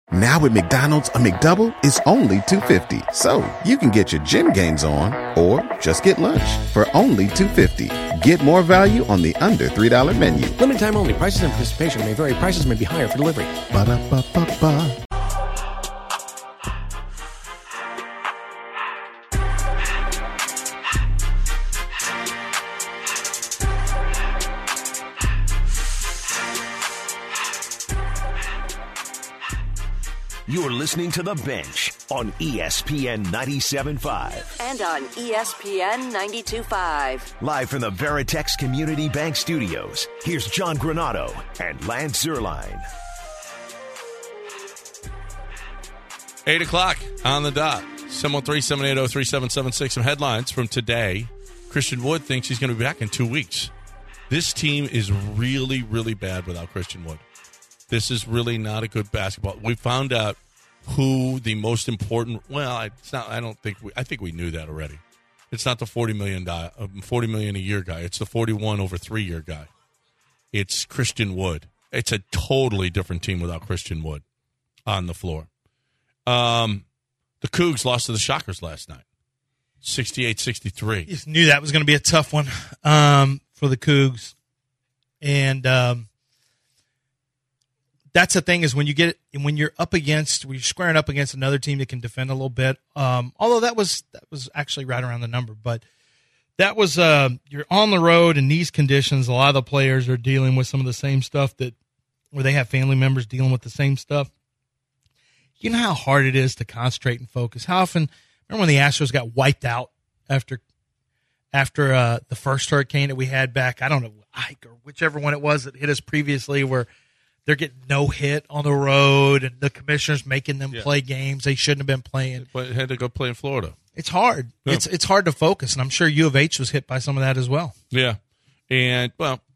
Now at McDonald's, a McDouble is only $2.50. So you can get your gym gains on or just get lunch for only $2.50. Get more value on the under $3 menu. Limited time only. Prices and participation may vary. Prices may be higher for delivery. Ba-da-ba-ba-ba. You're listening to The Bench on ESPN 97.5. And on ESPN 92.5. Live from the Veritex Community Bank Studios, here's John Granato and Lance Zierlein. 8 o'clock on the dot. 713-780-3776. Some headlines from today. Christian Wood thinks he's going to be back in 2 weeks. This team is really, really bad without Christian Wood. This is really not a good basketball. We found out who the most important. Well, it's not. I think we knew that already. It's not the $40 million a year guy. It's the 41 over 3 year guy. It's Christian Wood. It's a totally different team without Christian Wood on the floor. The Cougs lost to the Shockers last night, 68-63. Just knew that was going to be a tough one for the Cougs, and. That's the thing is when you're squaring up against another team that can defend a little bit. Although that was actually right around the number, but that was you're on the road in these conditions. A lot of the players are dealing with some of the same stuff where they have family members dealing with the same stuff. You know how hard it is to concentrate and focus. How often remember when the Astros got wiped out after the first hurricane that we had back? I don't know, Ike or whichever one it was that hit us previously, where they're getting no hit on the road, and the commissioner's making them play games they shouldn't have been playing. But had to go play in Florida. It's hard. Yeah. It's hard to focus, and I'm sure U of H was hit by some of that as well. Yeah, and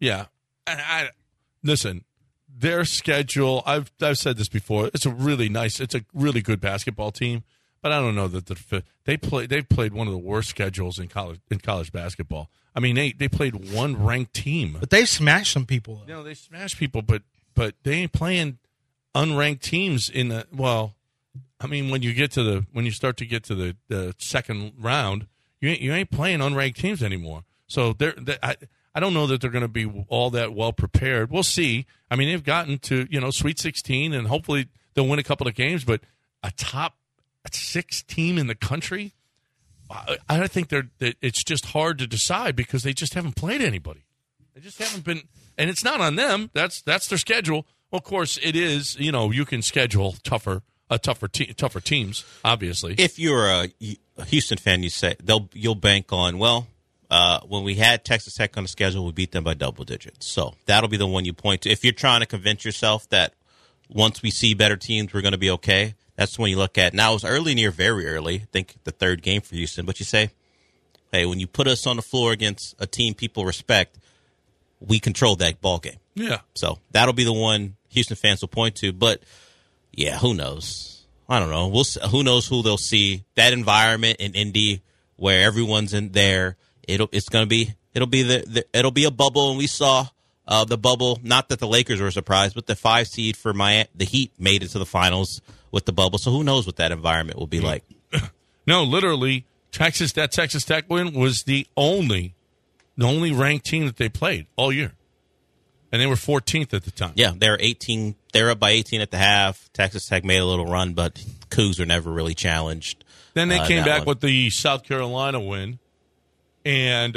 I listen. Their schedule. I've said this before. It's a really good basketball team, but I don't know that they've played one of the worst schedules in college basketball. I mean, they played one ranked team, but they've smashed some people. They smashed people, but they ain't playing unranked teams in the when you start to get to the second round, you ain't playing unranked teams anymore. So I don't know that they're going to be all that well prepared. We'll see. I mean, they've gotten to Sweet 16, and hopefully they'll win a couple of games. But a top 6 team in the country, I think it's just hard to decide because they just haven't played anybody. They just haven't been. And it's not on them. That's their schedule. Well, of course, it is. You can schedule tougher teams. Obviously, if you're a Houston fan, you'll bank on when we had Texas Tech on the schedule, we beat them by double digits. So that'll be the one you point to. If you're trying to convince yourself that once we see better teams, we're going to be okay, that's when you look at. Now, it was very early. I think the third game for Houston. But you say, hey, when you put us on the floor against a team people respect, we control that ball game. Yeah. So that'll be the one Houston fans will point to. But, yeah, who knows? I don't know. Who knows who they'll see. That environment in Indy where everyone's in there, it'll be a bubble. And we saw the bubble, not that the Lakers were surprised, but the 5 seed for the Heat made it to the finals with the bubble. So who knows what that environment will be like. No, literally, that Texas Tech win was the only ranked team that they played all year. And they were 14th at the time. Yeah, they were 18. They were up by 18 at the half. Texas Tech made a little run, but Cougs were never really challenged. Then they came back with the South Carolina win. And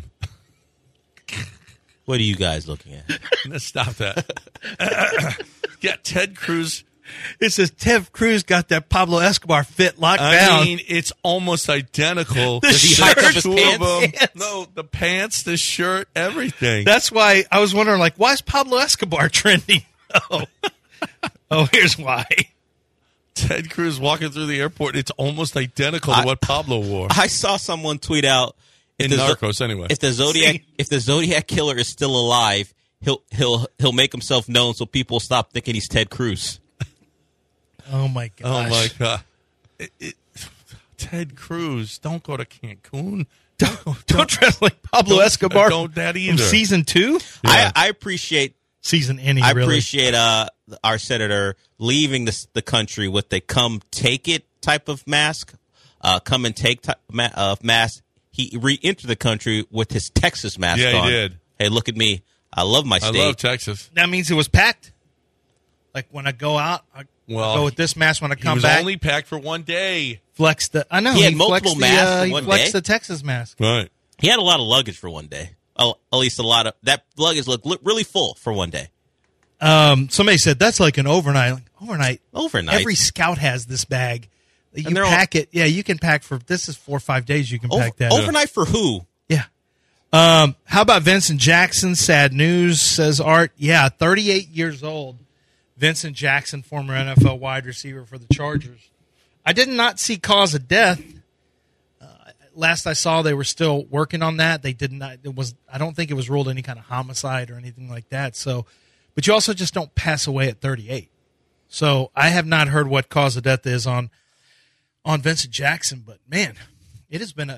what are you guys looking at? Let's stop that. Yeah, Ted Cruz. It says Ted Cruz got that Pablo Escobar fit locked down. I mean, it's almost identical. The shirt, no, the pants, the shirt, everything. That's why I was wondering, why is Pablo Escobar trending? Oh, here's why. Ted Cruz walking through the airport. It's almost identical to what Pablo wore. I saw someone tweet out in Narcos. Anyway, if the Zodiac killer is still alive, he'll make himself known so people stop thinking he's Ted Cruz. Oh my gosh! Oh my god! Ted Cruz, don't go to Cancun. Don't dress like Pablo Escobar. Don't that either. From season 2. Yeah. I appreciate season any. I appreciate our senator leaving the country with a "come take it" type of mask, come and take mask. He re-entered the country with his Texas mask on. Yeah, he did. Hey, look at me. I love my state. I love Texas. That means it was packed. Like when I go out, I go with this mask. When I come back, he was only packed for one day. Flex the. I know he had multiple masks. He flexed the Texas mask. Right. He had a lot of luggage for one day. Oh, at least a lot of that luggage looked really full for one day. Somebody said that's like an overnight. Overnight. Every scout has this bag. You pack it. Yeah, you can pack for. This is 4 or 5 days. You can pack that. Overnight for who? Yeah. How about Vincent Jackson? Sad news, says Art. Yeah, 38 years old. Vincent Jackson, former NFL wide receiver for the Chargers. I did not see cause of death. Last I saw, they were still working on that. They did not. I don't think it was ruled any kind of homicide or anything like that. So, but you also just don't pass away at 38. So I have not heard what cause of death is on Vincent Jackson. But man, it has been a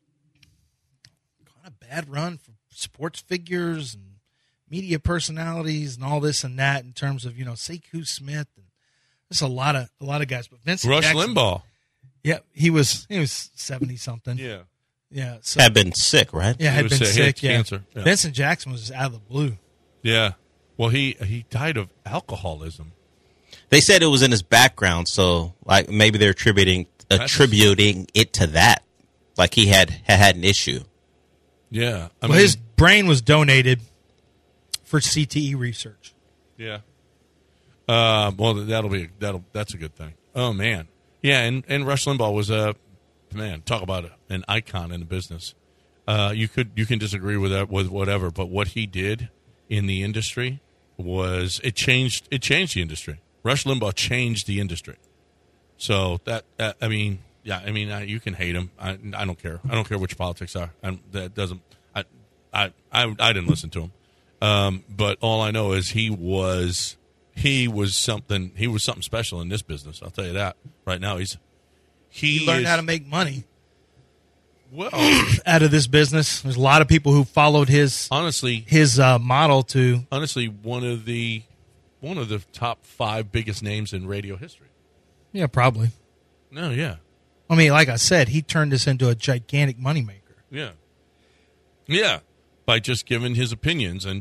kind of bad run for sports figures and media personalities and all this and that in terms of Sekou Smith and there's a lot of guys. But Vincent Rush Jackson, Limbaugh. Yeah, he was 70 something. Yeah. So, had been sick, right? Yeah, had been sick. He had cancer. Yeah. Vincent Jackson was out of the blue. Yeah. Well, he died of alcoholism. They said it was in his background, so like maybe they're attributing it to that. Like he had an issue. Yeah. His brain was donated for CTE research. Yeah. Well, that's a good thing. Oh man. Yeah, and Rush Limbaugh was talk about an icon in the business. You can disagree with that with whatever, but what he did in the industry was it changed the industry. Rush Limbaugh changed the industry. So you can hate him. I don't care. I don't care which politics are. That doesn't. I didn't listen to him. But all I know is he was something special in this business. I'll tell you that right now. He learned how to make money. Well, out of this business, there's a lot of people who followed his model to one of the top 5 biggest names in radio history. Yeah, probably. No, yeah. I mean, like I said, he turned this into a gigantic moneymaker. Yeah. Yeah, by just giving his opinions and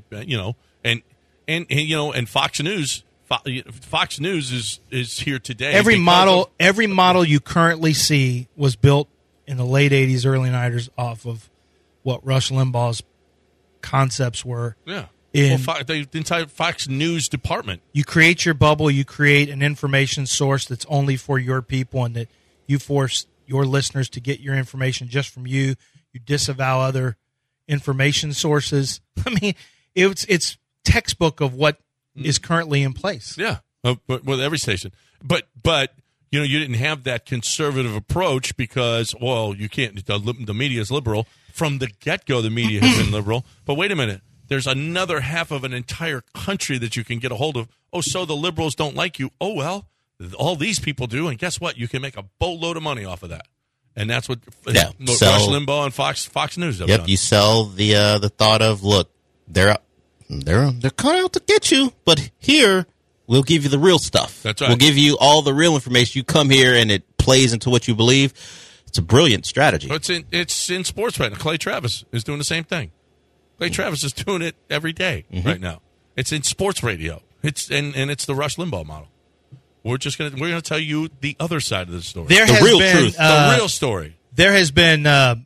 Fox News. Fox News is here today. Every model you currently see was built in the late 80s, early 90s off of what Rush Limbaugh's concepts were. Yeah. The entire Fox News department. You create your bubble. You create an information source that's only for your people and that you force your listeners to get your information just from you. You disavow other information sources. I mean, it's textbook of what is currently in place. Yeah, but with every station. But you didn't have that conservative approach because, well, you can't. The media is liberal from the get-go. The media has been liberal. But wait a minute, there's another half of an entire country that you can get a hold of. Oh, so the liberals don't like you. Oh well, all these people do, and guess what? You can make a boatload of money off of that. And that's what Rush Limbaugh and Fox News have done. You sell the thought of, look, they're cut out to get you, but here we'll give you the real stuff. That's right. We'll give you all the real information. You come here and it plays into what you believe. It's a brilliant strategy. It's in sports right now. Clay Travis is doing the same thing. Clay Travis is doing it every day right now. It's in sports radio. It's the Rush Limbaugh model. We're gonna tell you the other side of the story. The real truth. The real story. There has been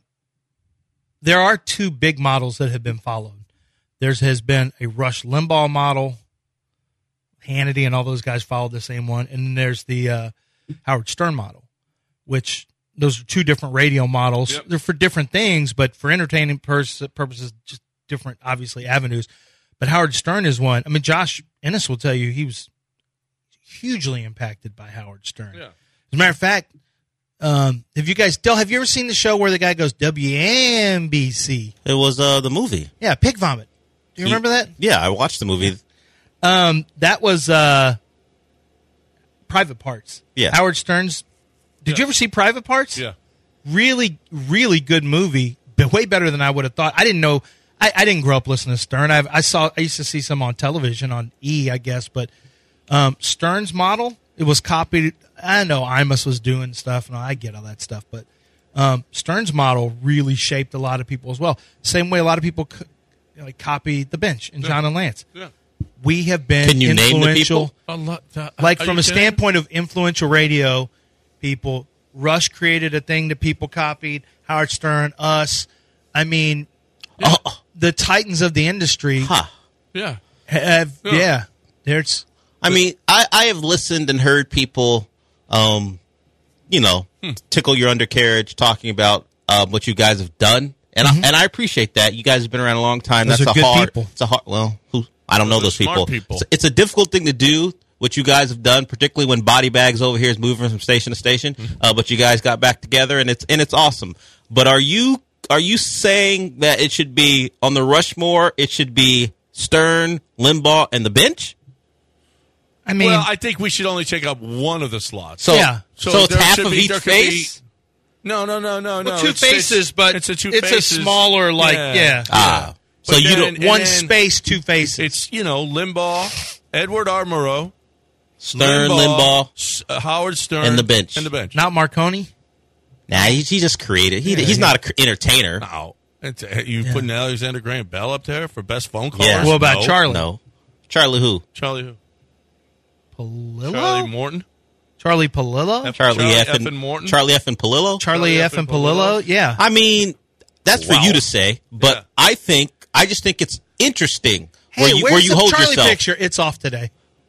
there are 2 big models that have been followed. There has been a Rush Limbaugh model. Hannity and all those guys followed the same one. And then there's the Howard Stern model, which those are 2 different radio models. Yep. They're for different things, but for entertaining purposes, just different, obviously, avenues. But Howard Stern is one. I mean, Josh Ennis will tell you he was hugely impacted by Howard Stern. Yeah. As a matter of fact, have you ever seen the show where the guy goes WNBC? It was the movie. Yeah, Pig Vomit. Do you remember that? Yeah, I watched the movie. That was Private Parts. Yeah. Howard Stern's. Did you ever see Private Parts? Yeah. Really, really good movie, but way better than I would have thought. I didn't know. I didn't grow up listening to Stern. I used to see some on television on E, I guess, but Stern's model, it was copied. I know Imus was doing stuff, and I get all that stuff, but Stern's model really shaped a lot of people as well. Same way a lot of people copied the bench and John and Lance. Yeah. We have been Can you name the influential. people? Like from a standpoint of influential radio people, Rush created a thing that people copied. Howard Stern, us. I mean, the titans of the industry. Yeah. There's. I mean, I have listened and heard people, tickle your undercarriage talking about what you guys have done, and I appreciate that. You guys have been around a long time. Those That's are a good hard. people. It's a hard. Well, I don't know those smart people. people. It's a difficult thing to do. What you guys have done, particularly when Body Bags over here is moving from station to station, but you guys got back together, and it's awesome. But are you saying that it should be on the Rushmore? It should be Stern, Limbaugh, and the bench? I mean, Well, I think we should only take up one of the slots. So, Yeah. so it's there half should of be- each there could face. be- No. two It's- faces, but it's a two it's faces. a smaller, So But you then- don't and one then space, two faces. It's Limbaugh, Edward R. Murrow, Stern, Limbaugh, Howard Stern, and the bench. Not Marconi. Nah, he just created. He's not an entertainer. No. You putting Alexander Graham Bell up there for best phone callers? Yeah. What about No. Charlie? No, Charlie who? Charlie who? Palillo? Charlie Morton? Charlie Palillo? Charlie F. F. and Morton? Charlie F. and Palillo. Charlie F. and Palillo? Yeah. I mean, that's for Wow. you to say, but Yeah. I just think it's interesting Hey, where you the hold Charlie yourself. picture? It's off today.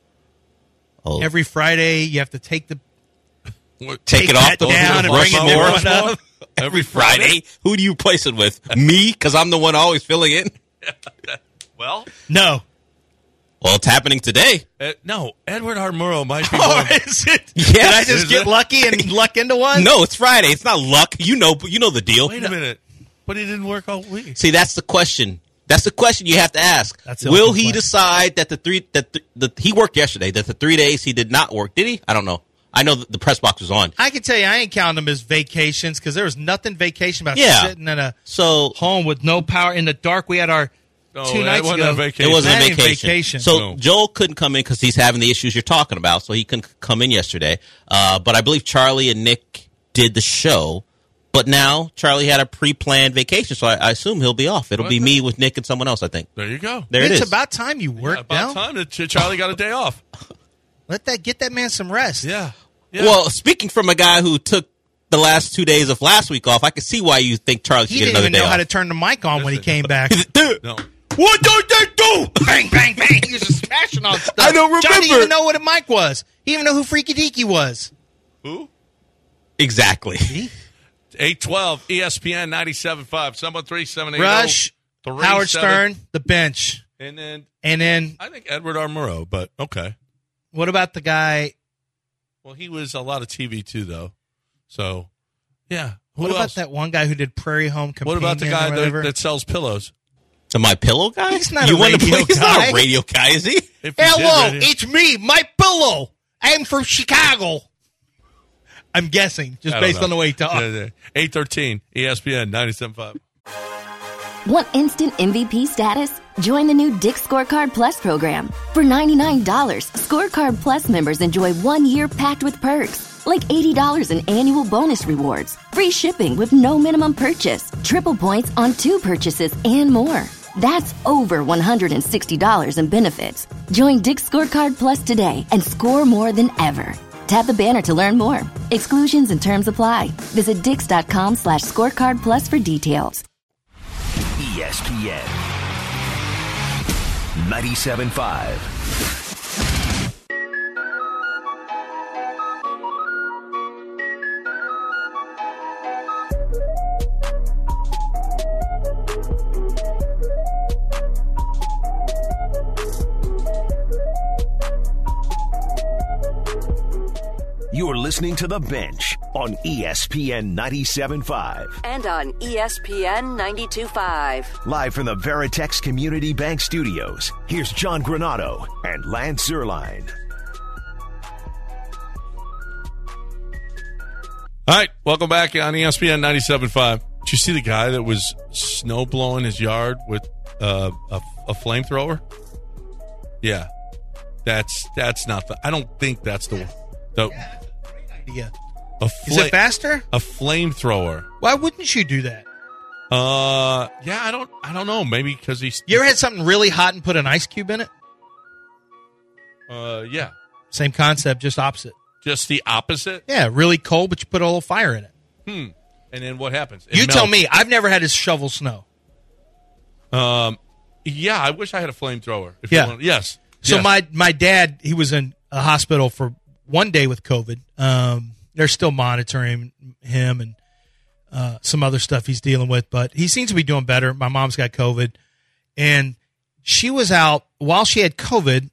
Oh, Every Friday, you have to take the take it off that the down and bring it Rushmore. everyone up. Every Friday. Who do you replace it with? Me, because I'm the one always filling in. Well, No. Well, it's happening today. no. Edward R. Murrow might be Oh, one. is it? Yes. Did I just Is get it? lucky and luck into one? No, it's Friday. It's not luck. You know the deal. Wait a minute. But he didn't work all week. See, that's the question. That's the question you have to ask. That's the Will open he question. decide that he worked yesterday, that the 3 days he did not work? Did he? I don't know. I know that the press box was on. I can tell you, I ain't counting them as vacations because there was nothing vacation about Yeah. sitting in a So home with no power in the dark. We had our No, 2 that nights wasn't ago. a vacation. it wasn't That a ain't vacation. vacation. So No. Joel couldn't come in because he's having the issues you're talking about, so he couldn't come in yesterday. But I believe Charlie and Nick did the show. But now Charlie had a pre-planned vacation, so I assume he'll be off. It'll be me with Nick and someone else, I think. There you go. There it It's is. about time you worked About down. time that Charlie got a day off. Get that man some rest. Yeah. Well, speaking from a guy who took the last 2 days of last week off, I can see why you think Charlie should He get didn't another even day know off. how to turn the mic on when he came back. No. What did they do? Bang, bang, bang. He was just smashing on stuff. I don't John didn't remember. even know what a mic was. He didn't even know who Freaky Deaky was. Who? Exactly. 812 ESPN 97.5 713-780. Rush, Howard Stern, the bench. And then And then, I think Edward R. Murrow, but okay. what about the guy? Well, he was a lot of TV too, though. So, yeah. Who What about else? that one guy who did Prairie Home Companion? What about the guy or whatever? that sells pillows? So my pillow guy? He's not you a want to radio play? He's not guy. a radio guy, is he? If he Hello, did radio- it's me, Mike Pillow. I'm from Chicago. I'm guessing, just I don't based know. on the way he talks. 813 ESPN 97.5. Want instant MVP status? Join the new Dick's Scorecard Plus program. For $99, Scorecard Plus members enjoy 1 year packed with perks, like $80 in annual bonus rewards, free shipping with no minimum purchase, triple points on 2 purchases, and more. That's over $160 in benefits. Join Dick's Scorecard Plus today and score more than ever. Tap the banner to learn more. Exclusions and terms apply. Visit dix.com/scorecard plus for details. ESPN 97.5. You're listening to The Bench on ESPN 97.5. And on ESPN 92.5. Live from the Veritex Community Bank Studios, here's John Granado and Lance Zierlein. All right, welcome back on ESPN 97.5. Did you see the guy that was snow blowing his yard with a flamethrower? Yeah. That's not the. I don't think that's the. Yeah. Is it faster? A flamethrower. Why wouldn't you do that? Yeah, I don't know. Maybe because he's. You ever had something really hot and put an ice cube in it? Yeah. Same concept, just opposite. Just the opposite? Yeah, really cold, but you put a little fire in it. And then what happens? You tell me. I've never had to shovel snow. Yeah, I wish I had a flamethrower. Yeah. Yes. So yes. my dad, he was in a hospital for one day with COVID. They're still monitoring him and some other stuff he's dealing with, but he seems to be doing better. My mom's got COVID, and she was out while she had COVID.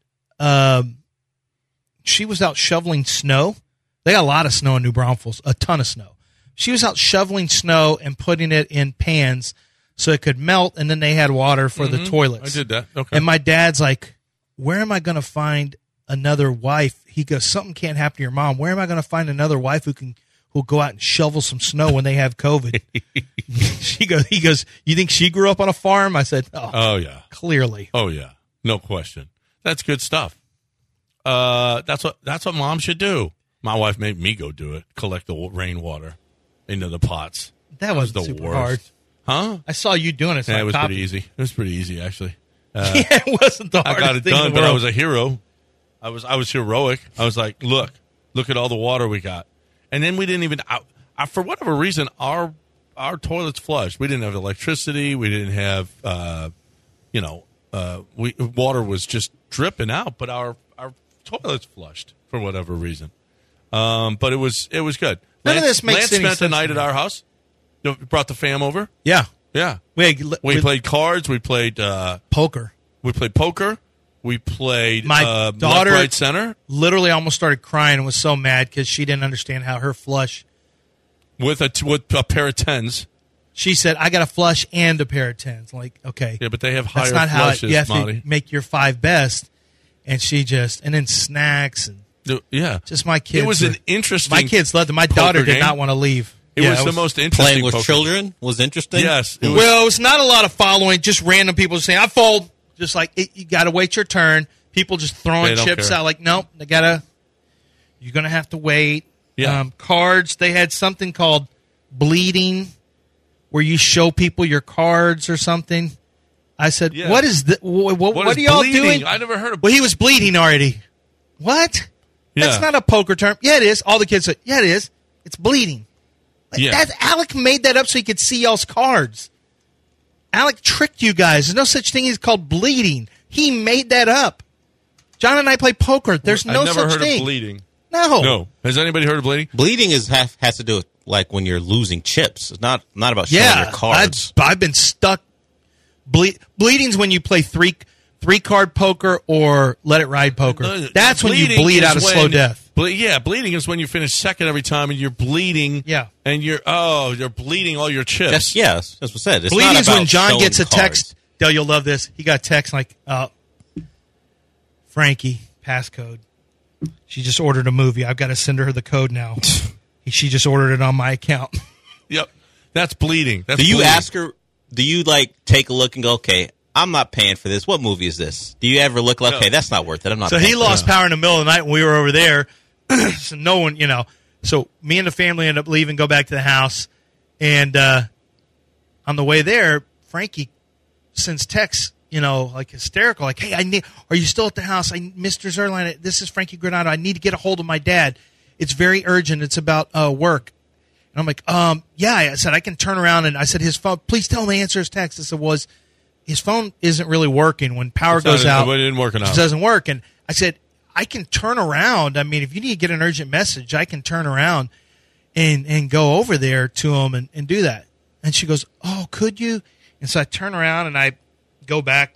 She was out shoveling snow. They got a lot of snow in New Braunfels, a ton of snow. She was out shoveling snow and putting it in pans so it could melt, and then they had water for the toilets. I did that. Okay. And my dad's like, where am I going to find another wife? He goes, something can't happen to your mom. Where am I going to find another wife who'll go out and shovel some snow when they have COVID? He goes, you think she grew up on a farm? I said, oh yeah. Clearly. Oh, yeah. No question. That's good stuff. That's what mom should do. My wife made me go do it, collect the rainwater into the pots. That was the super worst. hard. Huh? I saw you doing it. So Yeah, it was pretty easy. It was pretty easy, actually. Yeah, it wasn't the I hardest got it thing in done, the but I world. was a hero. I was heroic. I was like, look at all the water we got. And then we didn't even, for whatever reason, our toilets flushed. We didn't have electricity. We didn't have, water was just dripping out, but our toilets flushed for whatever reason. But it was good. None of this makes Lance any spent the sense night to at me. our house. Brought the fam over. Yeah. Yeah. We played cards. We played poker. We played poker. We played My daughter left, right, center literally almost started crying and was so mad because she didn't understand how her flush. with a pair of tens. She said, "I got a flush and a pair of tens." Like, okay, Yeah, but they have higher that's not how flushes, you have Monty. to make your five best. And she and then snacks and Yeah, just my kids. It was an interesting. My kids loved it. My poker daughter did game. not want to leave. It was the most interesting. Playing with poker. children was interesting. Yes. It was, Well, it's not a lot of following. Just random people saying, "I fold." Just like you got to wait your turn. People just throwing They don't chips care. out. Like, nope, you're gonna have to wait. Yeah. Cards. They had something called bleeding, where you show people your cards or something. I said, Yeah. "What is that? What is are y'all bleeding? doing?" I never heard of. Well, he was bleeding already. What? Yeah. That's not a poker term. Yeah, it is. All the kids said, "Yeah, it is. It's bleeding." Like, Yeah. Alec made that up so he could see y'all's cards. Alec tricked you guys. There's no such thing as called bleeding. He made that up. John and I play poker. There's no I never such heard thing. of bleeding. No. No. Has anybody heard of bleeding? Bleeding has to do with like when you're losing chips. It's not about showing Yeah, your cards. I've been stuck. Bleeding's when you play three card poker or let it ride poker. That's when you Bleeding bleed is out of when- slow death. Bleeding is when you finish second every time and you're bleeding. Yeah. And you're bleeding all your chips. That's what I said. It's Bleeding's not about when John showing gets a cards. text. Dale, you'll love this. He got a text like, Frankie, passcode. She just ordered a movie. I've got to send her the code now. She just ordered it on my account. Yep. That's bleeding. That's Do you bleeding. ask her? Do you take a look and go, okay, I'm not paying for this. What movie is this? Do you ever look like, okay, that's not worth it. I'm not. So paying he for lost this. power in the middle of the night when we were over there. So no one, So me and the family ended up leaving, go back to the house. And on the way there, Frankie sends texts, like hysterical, like, "Hey, are you still at the house? Mr. Zerline, this is Frankie Granado. I need to get a hold of my dad. It's very urgent. It's about work." And I'm like, yeah. I said, I can turn around. And I said, his phone, please tell him to answer his text. I said, his phone isn't really working. When power goes out, It didn't work it out. doesn't work. And I said, I can turn around. I mean, if you need to get an urgent message, I can turn around and go over there to him and do that. And she goes, "Oh, could you?" And so I turn around and I go back.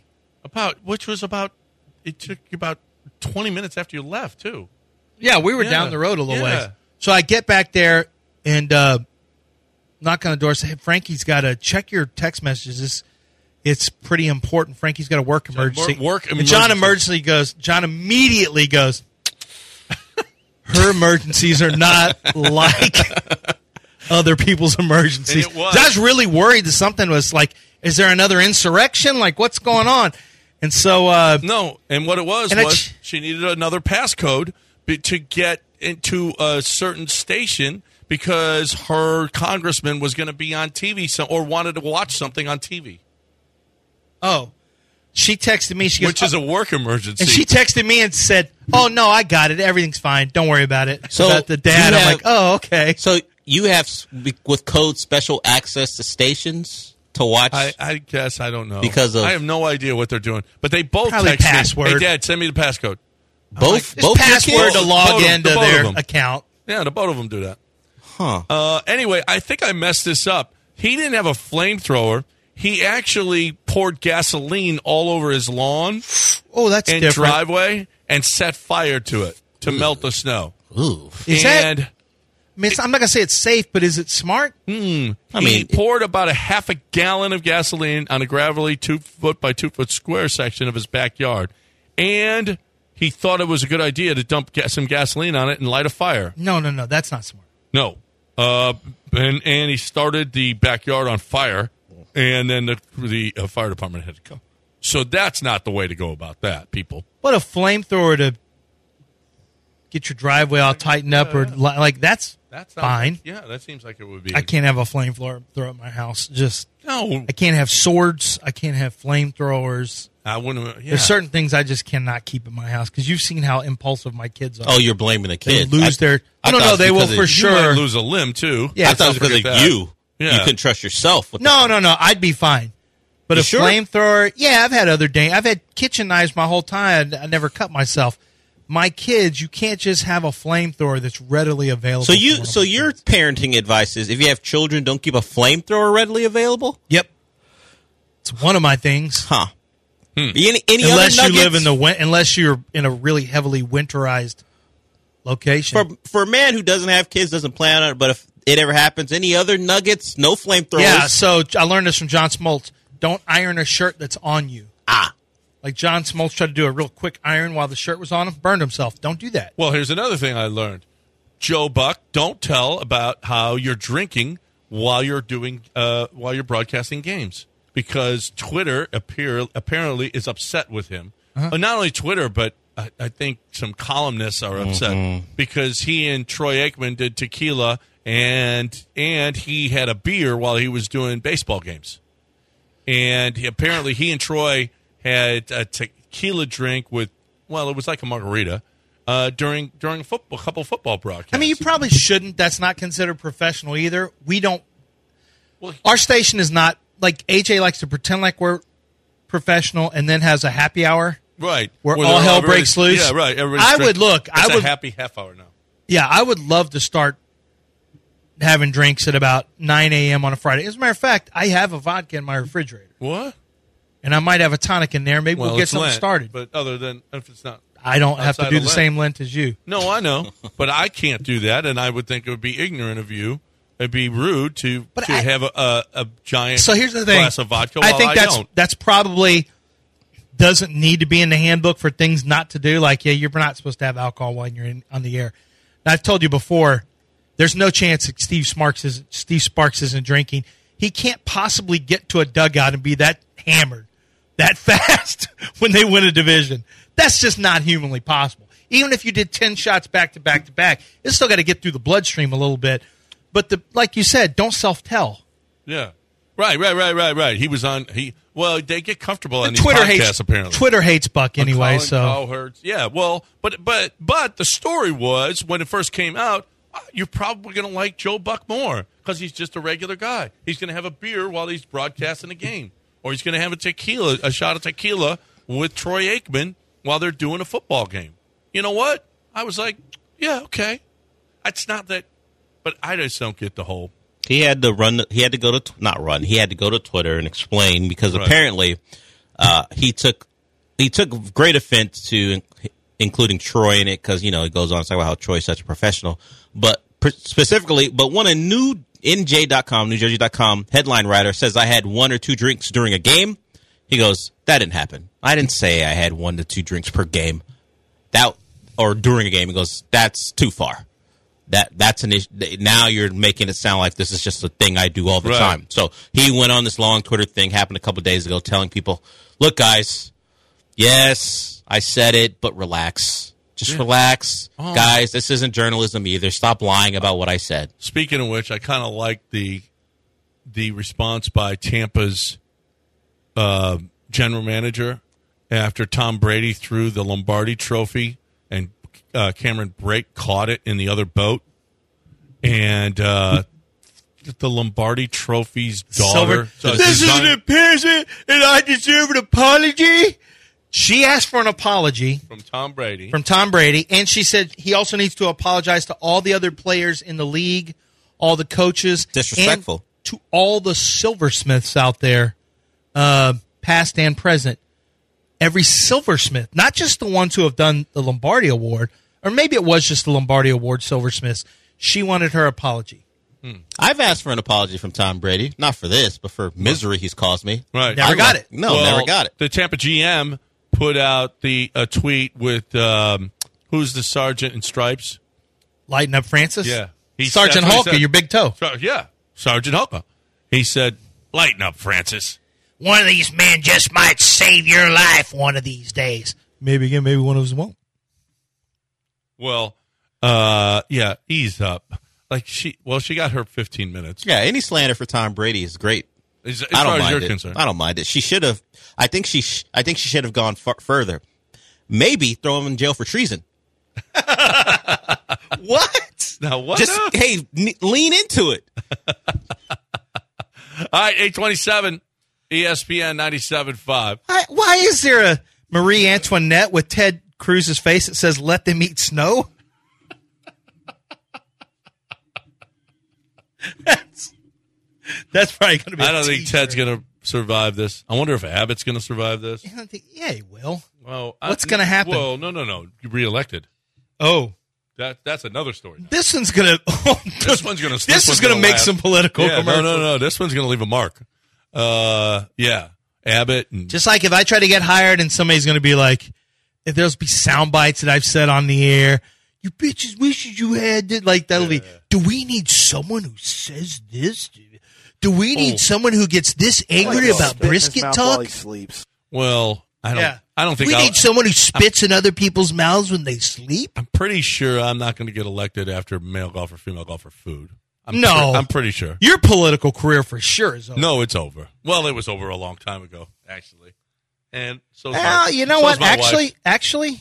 It took you about 20 minutes after you left, too. Yeah, we were Yeah. down the road a little Yeah. ways. So I get back there and knock on the door and say, "Hey, Frankie's got to check your text messages. It's pretty important. Frankie's got a work emergency." work And John immediately goes, "Her emergencies are not like other people's emergencies." And it was. So I was really worried that something was like, is there another insurrection? Like, what's going on? And so no, and what it was she needed another passcode to get into a certain station because her congressman was going to be on TV or wanted to watch something on TV. Oh, she texted me. She goes, which is a work emergency. And she texted me and said, "Oh no, I got it. Everything's fine. Don't worry about it." So about the dad, I'm like, "Oh, okay." So you have with code special access to stations to watch. I guess I don't know because I have no idea what they're doing. But they both probably text password. me, "Hey, Dad, send me the passcode." Both password to log into their them. account. Yeah, the both of them do that. Huh. Anyway, I think I messed this up. He didn't have a flamethrower. He actually poured gasoline all over his lawn that's and different. driveway and set fire to it to melt the snow. Ooh. I'm not going to say it's safe, but is it smart? He poured about a half a gallon of gasoline on a gravelly 2-foot by 2-foot square section of his backyard. And he thought it was a good idea to dump some gasoline on it and light a fire. No, that's not smart. No. And he started the backyard on fire, and then the fire department had to come. So that's not the way to go about that, people. But a flamethrower to get your driveway all tightened up or like that's fine. That seems like it would be. I can't have a flamethrower at my house. No. I can't have swords. I can't have flamethrowers. I wouldn't. Yeah. There's certain things I just cannot keep in my house because you've seen how impulsive my kids are. Oh, you're blaming the kids. They lose their. No, they will for sure. You might lose a limb too. Yeah, I thought it was because of you. Yeah. You couldn't trust yourself. No. I'd be fine. But You a sure? flamethrower, I've had I've had kitchen knives my whole time. I never cut myself. My kids, you can't just have a flamethrower that's readily available. So your parenting advice is if you have children, don't keep a flamethrower readily available? Yep. It's one of my things. Huh. Any unless other you live nuggets? unless you're in a really heavily winterized location. For a man who doesn't have kids, doesn't plan on it, but if it ever happens, any other nuggets? No flamethrowers? Yeah, so I learned this from John Smoltz. Don't iron a shirt that's on you. Ah. Like John Smoltz tried to do a real quick iron while the shirt was on him, burned himself. Don't do that. Well, here's another thing I learned. Joe Buck, don't tell about how you're drinking while you're broadcasting games. Because Twitter apparently is upset with him. Not only Twitter, but I think some columnists are upset because he and Troy Aikman did tequila and he had a beer while he was doing baseball games. And apparently he and Troy had a tequila drink with, it was like a margarita during a couple football broadcasts. I mean, you probably shouldn't. That's not considered professional either. We don't. Our station is not. Like, AJ likes to pretend like we're professional and then has a happy hour. Right. Where all hell breaks loose. Yeah, right. It's a happy half hour now. Yeah, I would love to start having drinks at about 9 a.m. on a Friday. As a matter of fact, I have a vodka in my refrigerator. What? And I might have a tonic in there. Maybe we'll get something Lent, started. But other than if it's not. I don't have to do the same Lent as you. No, I know. But I can't do that, and I would think it would be ignorant of you. It'd be rude to have a giant glass of vodka while I don't. That's probably doesn't need to be in the handbook for things not to do. Like, you're not supposed to have alcohol while you're on the air. And I've told you before, there's no chance that Steve Sparks isn't drinking. He can't possibly get to a dugout and be that hammered, that fast when they win a division. That's just not humanly possible. Even if you did 10 shots back to back to back, it's still got to get through the bloodstream a little bit. But like you said, don't self-tell. Yeah. Right. He was on. They get comfortable on these podcasts, apparently. Twitter hates Buck anyway, Colin Cowherd. Yeah, well, but the story was, when it first came out, you're probably going to like Joe Buck more because he's just a regular guy. He's going to have a beer while he's broadcasting a game. Or he's going to have a shot of tequila with Troy Aikman while they're doing a football game. You know what? I was like, yeah, okay. It's not that. But I just don't get the whole. He had to He had to go to Twitter and explain because apparently he took great offense to including Troy in it because he goes on to talk about how Troy's such a professional. But specifically, one of NJ.com, NewJersey.com headline writer says I had 1 or 2 drinks during a game. He goes, that didn't happen. I didn't say I had 1 to 2 drinks per game. Or during a game. He goes, that's too far. That's an issue. Now you're making it sound like this is just a thing I do all the time. So he went on this long Twitter thing, happened a couple of days ago, telling people, look, guys, Yes, I said it, but relax. Just relax. Oh. Guys, this isn't journalism either. Stop lying about what I said. Speaking of which, I kind of like the response by Tampa's general manager after Tom Brady threw the Lombardi trophy and Cameron Brake caught it in the other boat. And the Lombardi trophy's daughter. This is an embarrassment, and I deserve an apology. She asked for an apology from Tom Brady. And she said he also needs to apologize to all the other players in the league, all the coaches. Disrespectful. And to all the silversmiths out there, past and present. Every silversmith, not just the ones who have done the Lombardi Award, or maybe it was just the Lombardi Award silversmiths. She wanted her apology. I've asked for an apology from Tom Brady, not for this, but for misery he's caused me. Right. Never got it. No, never got it. The Tampa GM put out a tweet with who's the sergeant in stripes? Lighten up, Francis. Yeah. Sergeant Hulka, your big toe. Yeah, Sergeant Hulka. He said, lighten up, Francis. One of these men just might save your life one of these days. Maybe again, maybe one of us won't. Well, yeah, ease up. Like she got her 15 minutes. Yeah, any slander for Tom Brady is great. As I far don't as mind you're it. concerned. I don't mind it. She should have. I think she should have gone further. Maybe throw him in jail for treason. What? Now what? Just lean into it. All right, 827 ESPN 97.5. Why is there a Marie Antoinette with Ted Cruz's face that says "Let them eat snow"? That's probably going to be. I don't think Ted's going to survive this. I wonder if Abbott's going to survive this. I don't think. Yeah, he will. Well, what's going to happen? Well, no. Reelected. Oh, that's another story. Now. This one's going to. This one's going to. This is going to make some political. Yeah, commercials. no. This one's going to leave a mark. Yeah, Abbott. And Just like if I try to get hired and somebody's going to be like, if there'll be sound bites that I've said on the air, you bitches wishes you had it. Like that'll be. Do we need someone who says this? Do we need someone who gets this angry about brisket talk? While he sleeps. Well, I don't think we need someone who spits in other people's mouths when they sleep. I'm pretty sure I'm not going to get elected after male golf or female golf or food. I'm pretty sure. Your political career for sure is over. No, it's over. Well, it was over a long time ago, actually. And so. Well, you know what? Actually,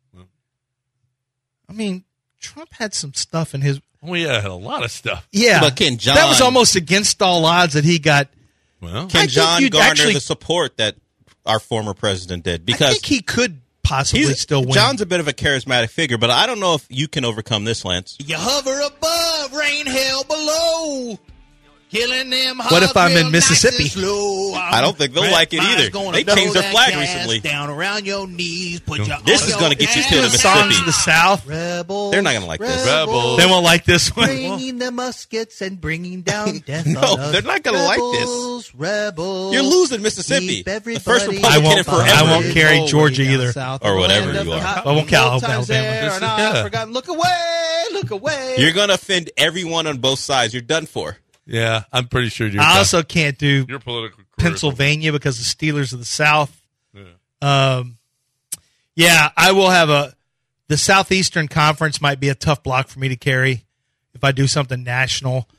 I mean, Trump had some stuff in his. Oh yeah, had a lot of stuff. Yeah, but Ken John, that was almost against all odds that he got. Well, Can John garner the support that our former president did? Because I think he could possibly still win. John's a bit of a charismatic figure, but I don't know if you can overcome this, Lance. You hover above, rain hell below. Killing them. What if I'm in Mississippi? I don't think they'll like it either. They changed their flag recently. Down around your knees. Put your This is going to get you killed in songs Mississippi. of the South. Rebels. They're not going to like this. Rebels. They won't like this one. Bringing the muskets and bringing down death. No, on us. they're not going to like this. Rebels. You're losing Mississippi. Keep The first everybody Republican in forever. I won't carry Georgia either. Or whatever you are. I won't carry Alabama. Look away. Look away. You're going to offend everyone on both sides. You're done for. Yeah, I'm pretty sure you're. I also can't do your political career. Pennsylvania because the Steelers of the South. Yeah. I will have the Southeastern Conference might be a tough block for me to carry if I do something national.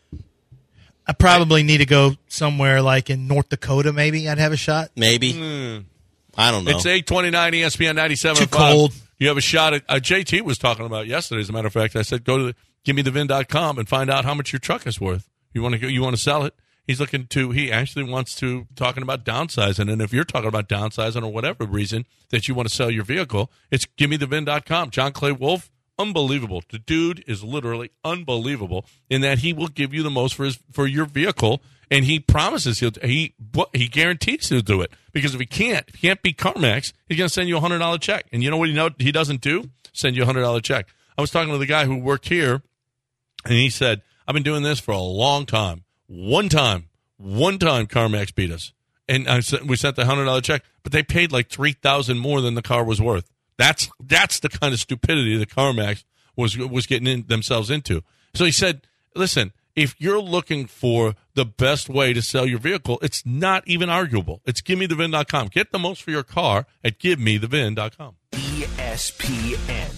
I probably need to go somewhere like in North Dakota. Maybe I'd have a shot. Maybe. I don't know. It's 829 ESPN 97.5. Too cold. You have a shot at. JT was talking about yesterday. As a matter of fact, I said go to GiveMeTheVin.com and find out how much your truck is worth. You want to sell it? He actually wants to talking about downsizing. And if you're talking about downsizing or whatever reason that you want to sell your vehicle, it's GiveMeTheVin.com. John Clay Wolf, unbelievable. The dude is literally unbelievable in that he will give you the most for your vehicle, and he promises he guarantees he'll do it. Because if he can't beat CarMax, he's going to send you a $100 check. And you know what he doesn't do? Send you a $100 check. I was talking to the guy who worked here, and he said, I've been doing this for a long time. One time, CarMax beat us. And we sent the $100 check, but they paid like $3,000 more than the car was worth. That's the kind of stupidity that CarMax was getting themselves into. So he said, listen, if you're looking for the best way to sell your vehicle, it's not even arguable. It's GiveMeTheVin.com. Get the most for your car at GiveMeTheVin.com. ESPN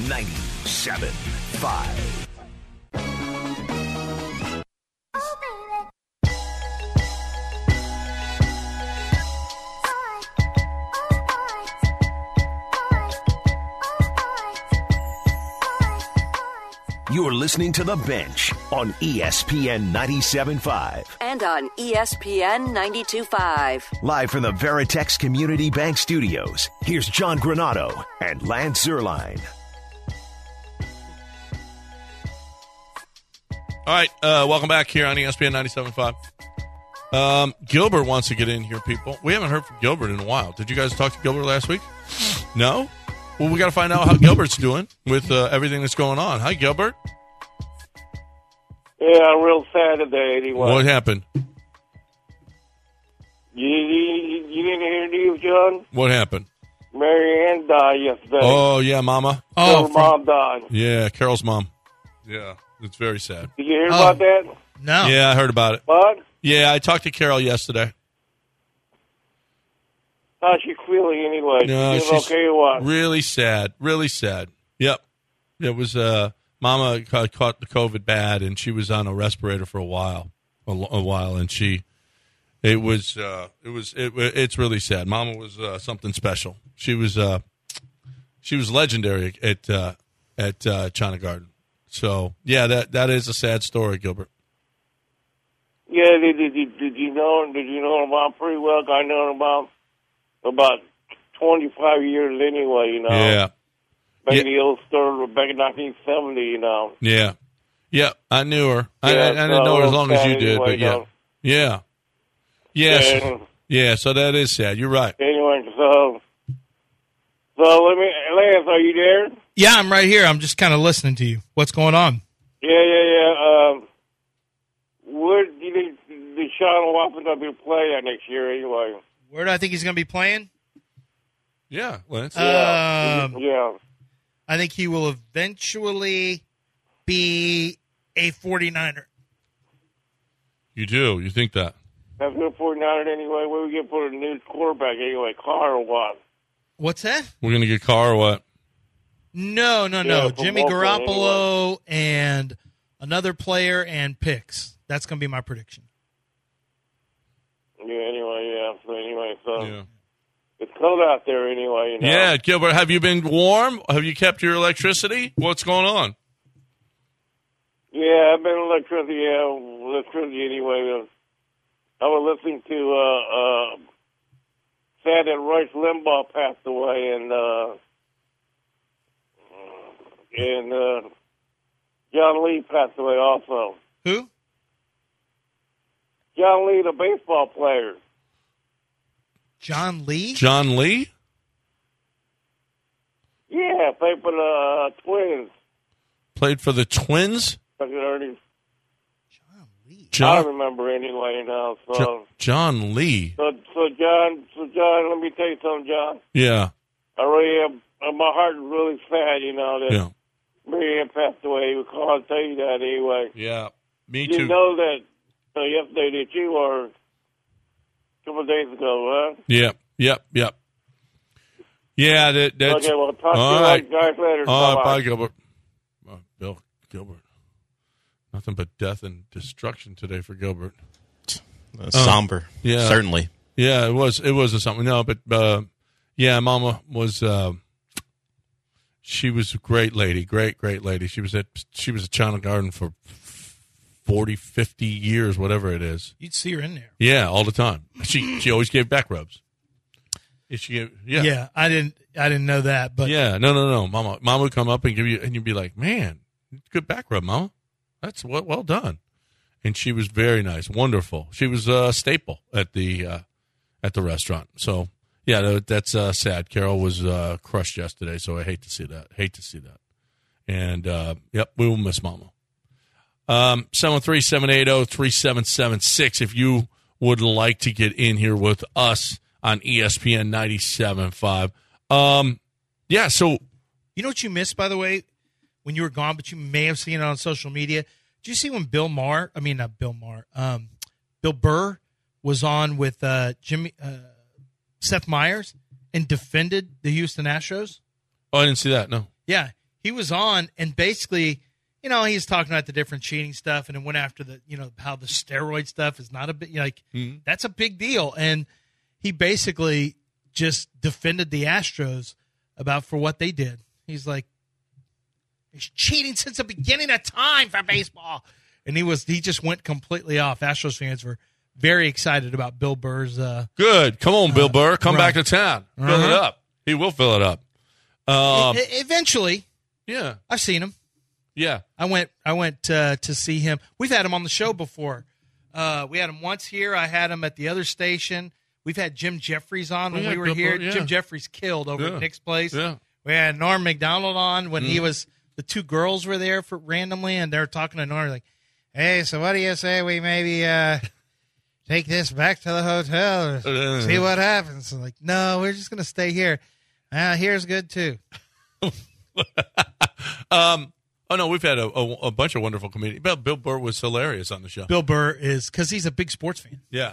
97.5. You're listening to The Bench on ESPN 97.5. And on ESPN 92.5. Live from the Veritex Community Bank Studios, here's John Granado and Lance Zierlein. All right, welcome back here on ESPN 97.5. Gilbert wants to get in here, people. We haven't heard from Gilbert in a while. Did you guys talk to Gilbert last week? No? Well, we got to find out how Gilbert's doing with everything that's going on. Hi, Gilbert. Yeah, I'm real sad today anyway. What happened? You didn't hear the news, John? What happened? Mary Ann died yesterday. Oh, yeah, Mama. Her mom died. Yeah, Carol's mom. Yeah, it's very sad. Did you hear about that? No. Yeah, I heard about it. What? Yeah, I talked to Carol yesterday. How's she feeling anyway? No, she's okay or what? Really sad. Really sad. Yep. It was, Mama caught the COVID bad, and she was on a respirator for a while, and it's really sad. Mama was something special. She was legendary at China Garden. So yeah, that is a sad story, Gilbert. Yeah, did you know about pretty well? I know about 25 years anyway. You know. Yeah. Back in the old store, back in 1970. You know. Yeah. Yeah, I knew her. I Yeah, didn't know her as long as you did, anyway, but yeah. though. Yeah. Yes. Yeah, so that is sad. You're right. Anyway, so Lance, are you there? Yeah, I'm right here. I'm just kind of listening to you. What's going on? Yeah. Where do you think Deshaun Watson going to be playing at next year anyway? Where do I think he's going to be playing? Yeah, Lance. Yeah. I think he will eventually be a 49er. You do? You think that? That's good 49er anyway. Where we get for a new quarterback anyway, Carr or what? What's that? We're going to get Carr or what? No. Yeah, Jimmy from Buffalo, Garoppolo and another player and picks. That's going to be my prediction. Yeah, anyway, so Yeah. it's cold out there anyway. You know? Yeah, Gilbert, have you been warm? Have you kept your electricity? What's going on? Yeah, I've been electricity anyway. I was listening to sad that Rush Limbaugh passed away, and John Lee passed away also. Who? John Lee, the baseball player. John Lee? John Lee? Yeah, played for the Twins. Played for the Twins? John Lee. I John, remember anyway now. So John Lee. So John, let me tell you something, John. Yeah. I really am. My heart is really sad, you know, that Yeah. Mary Ann passed away. I'll tell you that anyway. Yeah. Me You too. know that yesterday that you were a couple of days ago, huh? Yep. Yeah, that's... Okay, well, talk to all you right. guys later. All right, Bye-bye. bye, Gilbert. Bill Gilbert. Nothing but death and destruction today for Gilbert. Somber. Yeah. Certainly. Yeah, it was a something. No, but yeah, Mama was she was a great lady, great lady. She was at China Garden for 40, 50 years, whatever it is. You'd see her in there. Yeah, all the time. She always gave back rubs. Yeah, I didn't know that, but yeah, no. Mama would come up and give you, and you'd be like, man, good back rub, Mama. That's well done. And she was very nice, wonderful. She was a staple at the restaurant. So yeah, that's sad. Carol was crushed yesterday, so I hate to see that. And yep, we will miss Mama. 713-780-3776 if you would like to get in here with us on ESPN 97.5. Yeah, so you know what you missed, by the way, when you were gone, but you may have seen it on social media? Did you see when Bill Burr was on with Seth Meyers and defended the Houston Astros? Oh, I didn't see that. No. Yeah, he was on, and basically, he was talking about the different cheating stuff, and it went after how the steroid stuff is not a big that's a big deal, and he basically just defended the Astros for what they did. He's like, he's cheating since the beginning of time for baseball, and he just went completely off. Astros fans were very excited about Bill Burr's. Good, come on, Bill Burr, come right. back to town, fill it up. He will fill it up. Eventually, yeah, I've seen him. Yeah, I went to see him. We've had him on the show before. We had him once here. I had him at the other station. We've had Jim Jeffries on when we were here. Yeah. Jim Jeffries killed over at Nick's place. Yeah. We had Norm McDonald on when he was. The two girls were there for randomly, and they're talking to Norm like, "Hey, so what do you say we maybe take this back to the hotel or see what happens?" So like, no, we're just gonna stay here. Here's good too. Oh no, we've had a bunch of wonderful comedians. Bill Burr was hilarious on the show. Bill Burr is because he's a big sports fan. Yeah.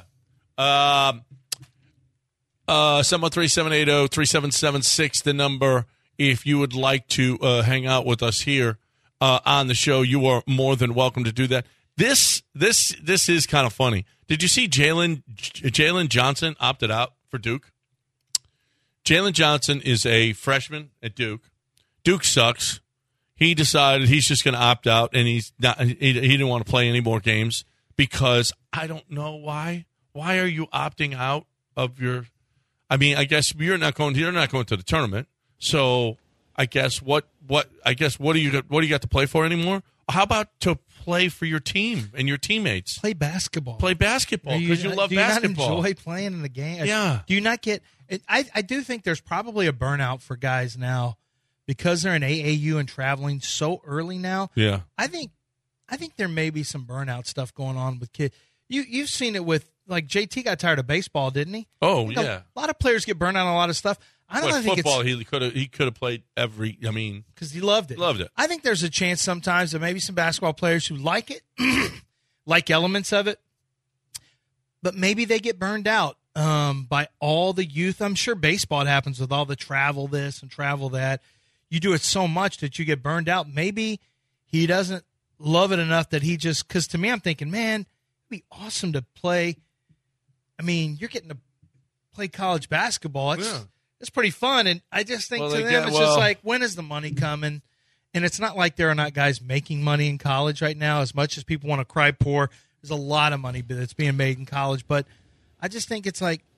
713-780-3776, the number. If you would like to hang out with us here on the show, you are more than welcome to do that. This is kind of funny. Did you see Jalen Johnson opted out for Duke? Jalen Johnson is a freshman at Duke. Duke sucks. He decided he's just going to opt out, and he didn't want to play any more games because I don't know why. Why are you opting out of your? I mean, I guess you're not going to the tournament. So I guess what do you got to play for anymore? How about to play for your team and your teammates? Play basketball. Because you love basketball. Do you not enjoy playing in the game? Yeah. Do you not get? I do think there's probably a burnout for guys now because they're in AAU and traveling so early now. Yeah. I think there may be some burnout stuff going on with kids. You've seen it with like JT got tired of baseball, didn't he? Oh yeah. A lot of players get burned out on a lot of stuff. I don't think football. He could have played every. I mean, because he loved it. Loved it. I think there's a chance sometimes that maybe some basketball players who like it, like elements of it, but maybe they get burned out by all the youth. I'm sure baseball it happens with all the travel this and travel that. You do it so much that you get burned out. Maybe he doesn't love it enough that he just. Because to me, I'm thinking, man, it'd be awesome to play. I mean, you're getting to play college basketball. It's pretty fun, and I just think to them it's just like, when is the money coming? And it's not like there are not guys making money in college right now. As much as people want to cry poor, there's a lot of money that's being made in college. But I just think it's like,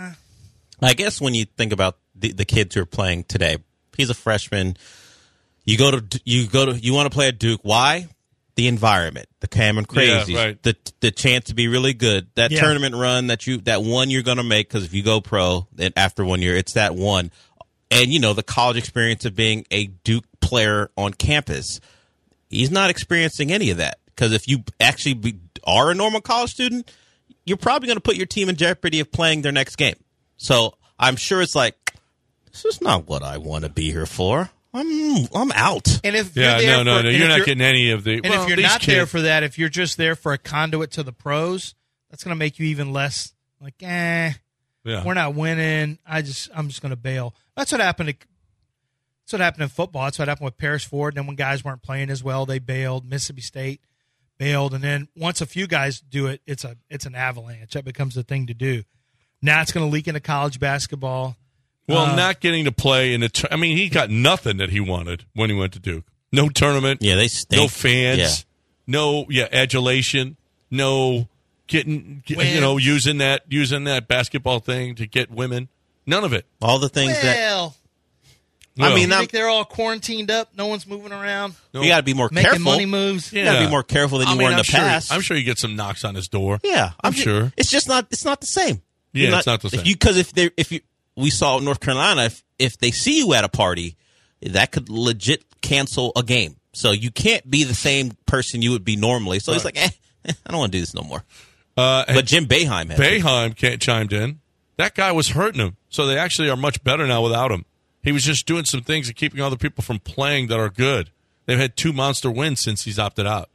I guess when you think about the kids who are playing today, he's a freshman. You want to play at Duke. Why? The environment, the Cameron Crazies, yeah, right. the chance to be really good, that tournament run that one you're going to make, because if you go pro, then after 1 year, it's that one. And, the college experience of being a Duke player on campus. He's not experiencing any of that, because if you actually are a normal college student, you're probably going to put your team in jeopardy of playing their next game. So I'm sure it's like, this is not what I want to be here for. I'm out. And if you're not getting any of the. And if you're not there for that, if you're just there for a conduit to the pros, that's going to make you even less like, we're not winning. I'm just going to bail. That's what happened. That's what happened in football. That's what happened with Paris Ford. And then when guys weren't playing as well, they bailed. Mississippi State bailed, and then once a few guys do it, it's an avalanche. That becomes the thing to do. Now it's going to leak into college basketball. Well, not getting to play in I mean, he got nothing that he wanted when he went to Duke. No tournament. Yeah, they stink. No fans. No adulation. No getting using that basketball thing to get women. None of it. All the things I mean, think they're all quarantined up. No one's moving around. You got to be more making careful. Money moves. You got to be more careful than you were in the past. I'm sure you get some knocks on his door. Yeah, I'm sure. It's just not. It's not the same. Yeah, it's not the same. Because we saw in North Carolina, if they see you at a party, that could legit cancel a game. So you can't be the same person you would be normally. So he's like, I don't want to do this no more. But Jim Boeheim chimed in. That guy was hurting him. So they actually are much better now without him. He was just doing some things and keeping other people from playing that are good. They've had 2 monster wins since he's opted out.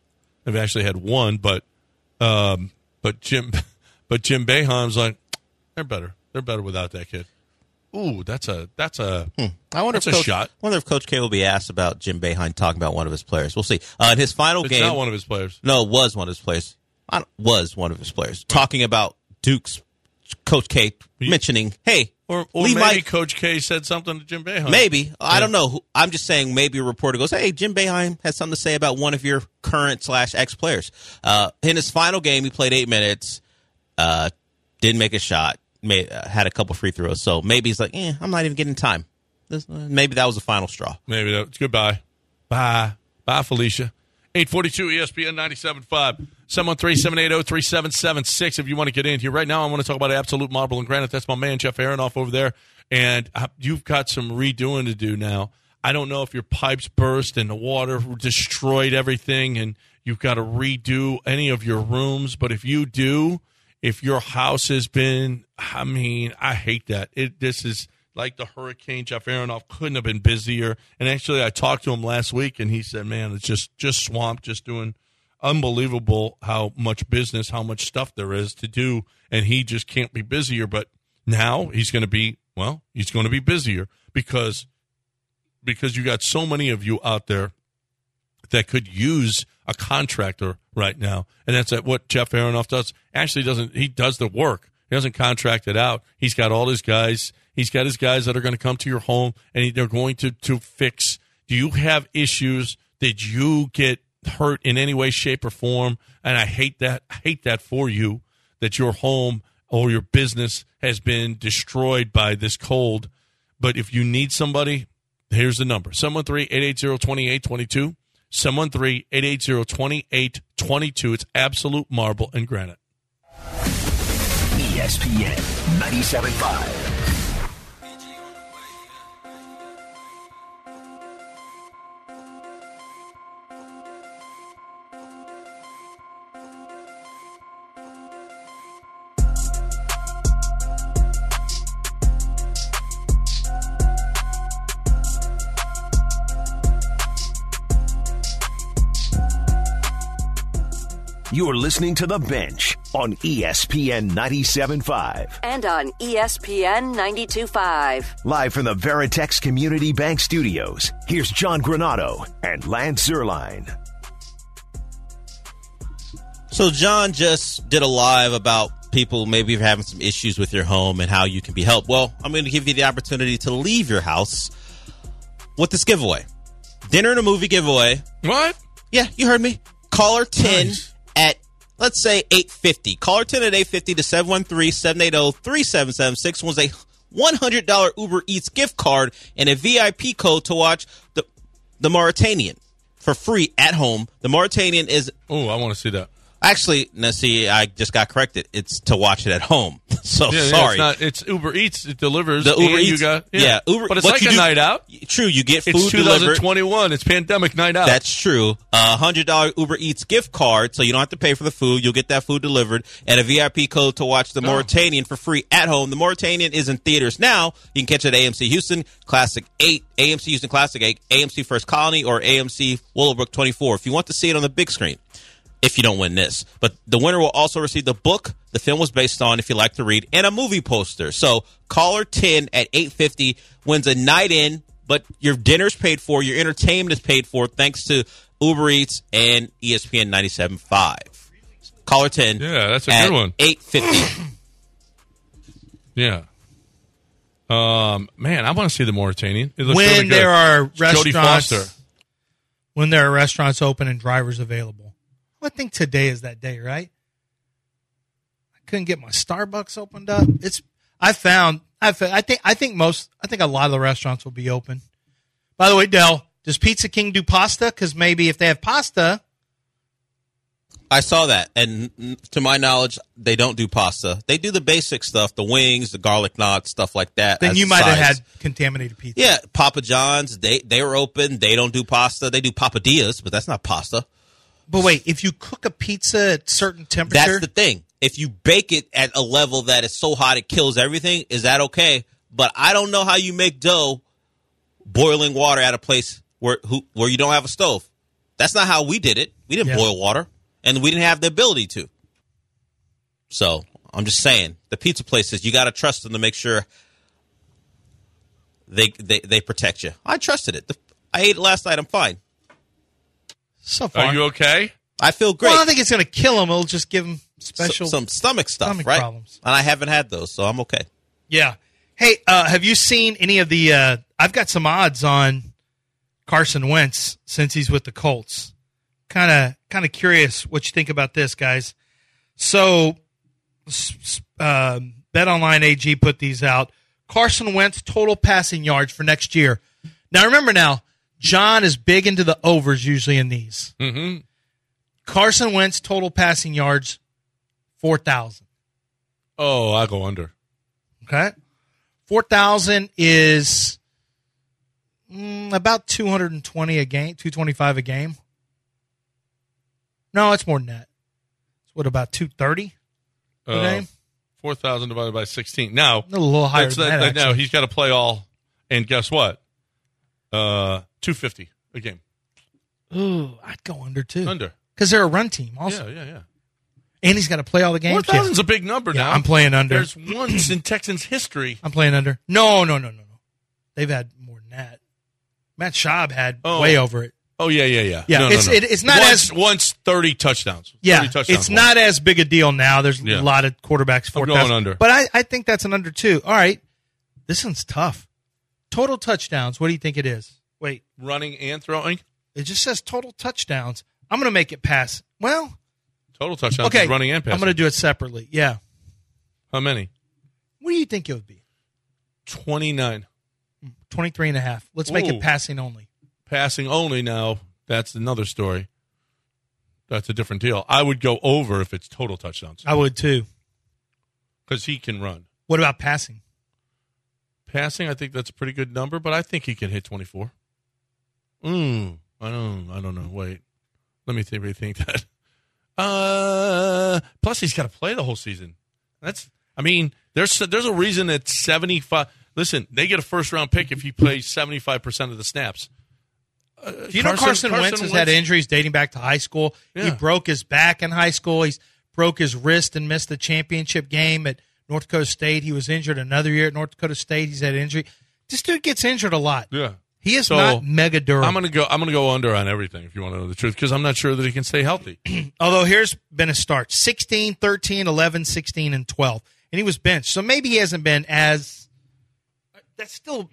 They've actually had one, but Jim Boeheim's like, they're better. They're better without that kid. Ooh, that's a I wonder that's a shot. I wonder if Coach K will be asked about Jim Boeheim talking about one of his players. We'll see. In his final game, it's not one of his players. No, it was one of his players. Was one of his players talking about Duke's Coach K mentioning, hey, or maybe Coach K said something to Jim Boeheim. Maybe. I don't know. I'm just saying maybe a reporter goes, hey, Jim Boeheim has something to say about one of your current/ex players. In his final game, he played 8 minutes, didn't make a shot, had a couple free throws. So maybe he's like, I'm not even getting time. Maybe that was the final straw. Maybe that's goodbye. Bye, Felicia. 842 ESPN 97.5. 713-780-3776 if you want to get in here. Right now, I want to talk about Absolute Marble and Granite. That's my man, Jeff Aronoff, over there. And you've got some redoing to do now. I don't know if your pipes burst and the water destroyed everything and you've got to redo any of your rooms. But if you do, if your house has been, I hate that. This is like the hurricane. Jeff Aronoff couldn't have been busier. And actually, I talked to him last week, and he said, man, it's just swamped, just doing unbelievable how much business, how much stuff there is to do, and he just can't be busier. But now he's going to be busier because you got so many of you out there that could use a contractor right now. And that's what Jeff Aronoff does. Actually, he does the work. He doesn't contract it out. He's got all his guys. He's got his guys that are going to come to your home, and they're going to fix. Do you have issues? Did you get hurt in any way, shape, or form? And I hate that. I hate that for you, that your home or your business has been destroyed by this cold. But if you need somebody, here's the number. 713-880-2822. 713-880-2822. It's Absolute Marble and Granite. ESPN 97.5. You're listening to The Bench on ESPN 97.5. And on ESPN 92.5. Live from the Veritex Community Bank Studios, here's John Granato and Lance Zierlein. So John just did a live about people maybe having some issues with your home and how you can be helped. Well, I'm going to give you the opportunity to leave your house with this giveaway. Dinner and a movie giveaway. What? Yeah, you heard me. Caller 10 at, let's say, 8:50. Caller 10 at 8:50 to 713-780-3776 wins a $100 Uber Eats gift card and a VIP code to watch the Mauritanian for free at home. The Mauritanian is... Oh, I want to see that. Actually, now see, I just got corrected. It's to watch it at home. So sorry. It's Uber Eats. It delivers. The Uber Eats. You got, Uber. But it's like a night out. True. You get food delivered. It's 2021. Delivered. It's pandemic night out. That's true. $100 Uber Eats gift card, so you don't have to pay for the food. You'll get that food delivered, and a VIP code to watch the Mauritanian for free at home. The Mauritanian is in theaters now. You can catch it at AMC Houston Classic 8, AMC Houston Classic 8, AMC First Colony, or AMC Willowbrook 24. If you want to see it on the big screen. If you don't win this. But the winner will also receive the book the film was based on, if you like to read, and a movie poster. So caller 10 at 8:50 wins a night in, but your dinner's paid for, your entertainment is paid for, thanks to Uber Eats and ESPN 97.5. Caller 10. Yeah, that's a good one. 8:50. Yeah. Man, I want to see the Mauritanian. It looks when really good. there are Jodie restaurants, Foster. when there are restaurants open and drivers available. I think today is that day, right? I couldn't get my Starbucks opened up. I think a lot of the restaurants will be open. By the way, Del, does Pizza King do pasta? Because maybe if they have pasta. I saw that, and to my knowledge, they don't do pasta. They do the basic stuff, the wings, the garlic knots, stuff like that. Then you might have had contaminated pizza. Yeah, Papa John's, they were open. They don't do pasta. They do papadillas, but that's not pasta. But wait, if you cook a pizza at certain temperature? That's the thing. If you bake it at a level that is so hot it kills everything, is that okay? But I don't know how you make dough boiling water at a place where you don't have a stove. That's not how we did it. We didn't boil water. And we didn't have the ability to. So I'm just saying, the pizza places, you got to trust them to make sure they protect you. I trusted it. I ate it last night. I'm fine. So far. Are you okay? I feel great. Well, I don't think it's going to kill him. It'll just give him special some stomach stuff, stomach right? problems. And I haven't had those, so I'm okay. Yeah. Hey, have you seen any of the I've got some odds on Carson Wentz since he's with the Colts. Kind of curious what you think about this, guys. So, BetOnline AG put these out. Carson Wentz total passing yards for next year. Now, remember John is big into the overs usually in these. Mm-hmm. Carson Wentz total passing yards, 4,000. Oh, I'll go under. Okay. 4,000 is about 220 a game, 225 a game. No, it's more than that. It's what, about 230 a game? 4,000 divided by 16. Now, a little higher than that, now he's got to play all, and guess what? 250 a game. Ooh, I'd go under too. Under. Because they're a run team also. Yeah. And he's got to play all the games. 4,000's a big number now. I'm playing under. There's once in Texans history. I'm playing under. No. They've had more than that. Matt Schaub had way over it. Oh, yeah. Yeah, no. It's not once 30 touchdowns. 30 touchdowns it's not as big a deal now. There's a lot of quarterbacks. 4,000. I'm going under. But I think that's an under too. All right. This one's tough. Total touchdowns. What do you think it is? Wait. Running and throwing? It just says total touchdowns. I'm going to make it pass. Well. Total touchdowns okay, is running and passing. I'm going to do it separately. Yeah. How many? What do you think it would be? 29. 23 and a half. Let's make it passing only. Passing only now. That's another story. That's a different deal. I would go over if it's total touchdowns. I would too. Because he can run. What about passing? Passing, I think that's a pretty good number, but I think he can hit 24. I don't know. Wait. Let me rethink that. Plus, he's got to play the whole season. There's a reason that 75. Listen, they get a first-round pick if he plays 75% of the snaps. Do you know Carson Wentz has had injuries dating back to high school? Yeah. He broke his back in high school. He's broke his wrist and missed the championship game at North Dakota State. He was injured another year at North Dakota State. He's had injury. This dude gets injured a lot. Yeah. He is not mega durable. I'm gonna go under on everything if you want to know the truth, because I'm not sure that he can stay healthy. Although here's been a start: 16, 13, 11, 16, and 12. And he was benched. So maybe he hasn't been as – that's still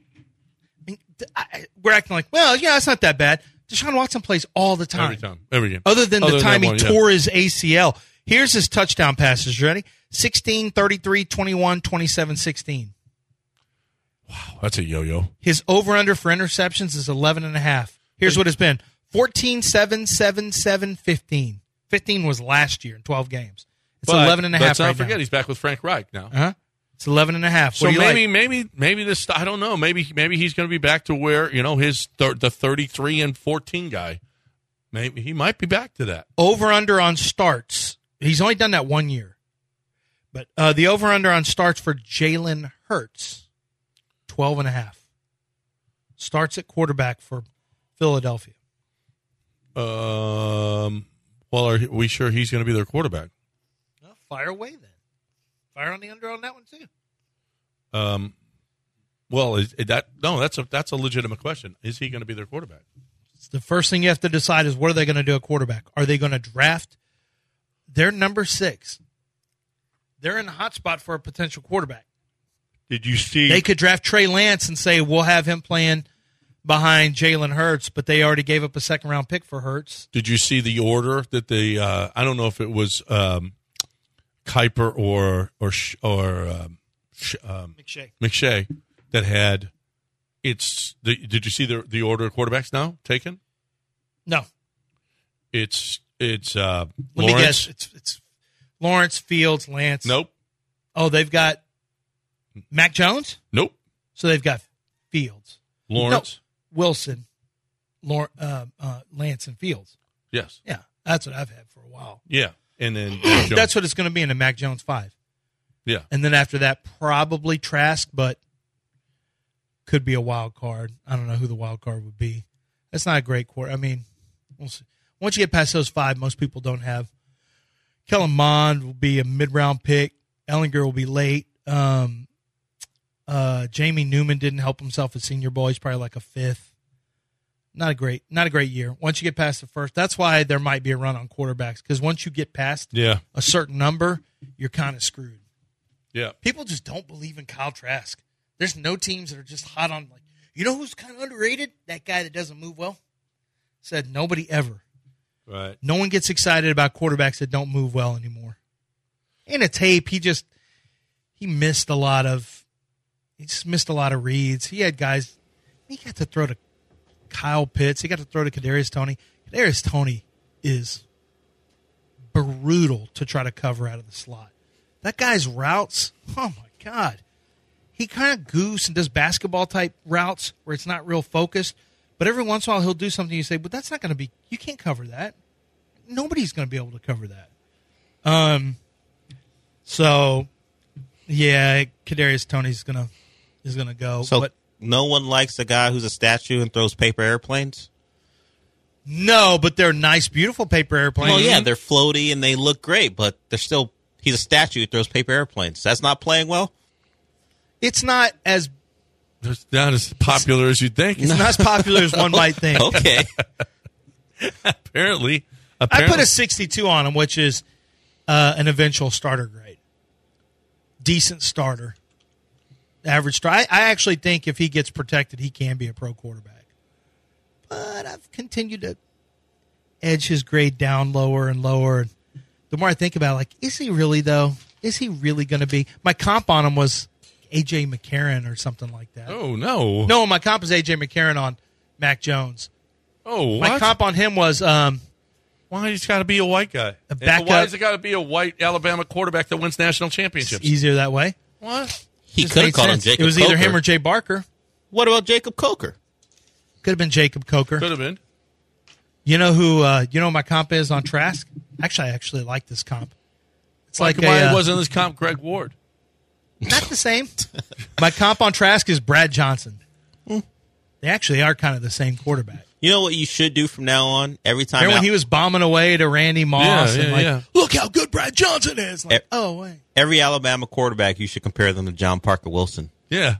– we're acting like, well, yeah, it's not that bad. Deshaun Watson plays all the time. Every game. Other than the time he tore his ACL. Here's his touchdown passes. Ready? 16, 33, 21, 27, 16. Wow, that's a yo-yo. His over-under for interceptions is 11.5. Here's what it's been. 14, 7, 7, 7, 15. 15 was last year in 12 games. It's 11.5 let's not right forget now. He's back with Frank Reich now. Uh-huh. It's 11.5. So maybe this, I don't know. Maybe he's going to be back to where, his the 33 and 14 guy. Maybe he might be back to that. Over-under on starts. He's only done that 1 year. But the over-under on starts for Jalen Hurts, 12.5. Starts at quarterback for Philadelphia. Well, are we sure he's going to be their quarterback? Well, fire away then. Fire on the under on that one too. Well, that's a legitimate question. Is he going to be their quarterback? It's the first thing you have to decide is what are they going to do at quarterback? Are they going to draft? They're number 6. They're in the hot spot for a potential quarterback. Did you see? They could draft Trey Lance and say we'll have him playing behind Jalen Hurts, but they already gave up a second-round pick for Hurts. Did you see the order that they? I don't know if it was Kuiper or McShay that had. Did you see the order of quarterbacks now taken? No. It's Let Lawrence. me guess. It's Lawrence, Fields, Lance. Nope. Oh, they've got Mac Jones? Nope. So they've got Fields. Lawrence. No, Wilson, Lance, and Fields. Yes. Yeah, that's what I've had for a while. Yeah. And then that's what it's going to be in the Mac Jones 5. Yeah. And then after that, probably Trask, but could be a wild card. I don't know who the wild card would be. That's not a great quarter. I mean, we'll see. Once you get past those 5, most people don't have Kellen Mond will be a mid-round pick. Ellinger will be late. Jamie Newman didn't help himself at Senior Bowl. He's probably like a 5th. Not a great year. Once you get past the first, that's why there might be a run on quarterbacks, because once you get past a certain number, you're kind of screwed. Yeah. People just don't believe in Kyle Trask. There's no teams that are just hot on, like, you know who's kind of underrated? That guy that doesn't move well. Said nobody ever. Right. No one gets excited about quarterbacks that don't move well anymore. In a tape, he missed a lot of reads. He had guys, he got to throw to Kyle Pitts. He got to throw to Kadarius Toney. Kadarius Toney is brutal to try to cover out of the slot. That guy's routes, oh my God. He kind of goose and does basketball-type routes where it's not real focused, but every once in a while he'll do something you say, but that's not going to be – you can't cover that. Nobody's going to be able to cover that. So, yeah, Kadarius Toney is gonna go. So but no one likes a guy who's a statue and throws paper airplanes? no, but they're nice, beautiful paper airplanes. Well, yeah, they're floaty and they look great, but they're still – he's a statue who throws paper airplanes. That's not playing well? It's not as It's not as popular as you'd think. it's not as popular as one might think. Okay. Apparently. I put a 62 on him, which is an eventual starter grade. Decent starter. Average starter. I actually think if he gets protected, he can be a pro quarterback. But I've continued to edge his grade down lower and lower. The more I think about it, like, is he really, though? Is he really going to be? My comp on him was A.J. McCarron or something like that. Oh, no. No, my comp is A.J. McCarron on Mac Jones. Oh, My what? comp on him was Why he's got to be a white guy? backup. Why has it got to be a white Alabama quarterback that wins national championships? easier that way. What? He Just could have made called him sense. Jacob It was either Coker. him or Jay Barker. What about Jacob Coker? Could have been Jacob Coker. Could have been. You know who? You know what my comp is on Trask? Actually, I actually like this comp. It's like why wasn't this comp Greg Ward? not the same. My comp on Trask is Brad Johnson. They actually are kind of the same quarterback. You know what you should do from now on? Every time Remember when he was bombing away to Randy Moss and like, yeah. look how good Brad Johnson is. Like, oh wait, every Alabama quarterback, you should compare them to John Parker Wilson Yeah.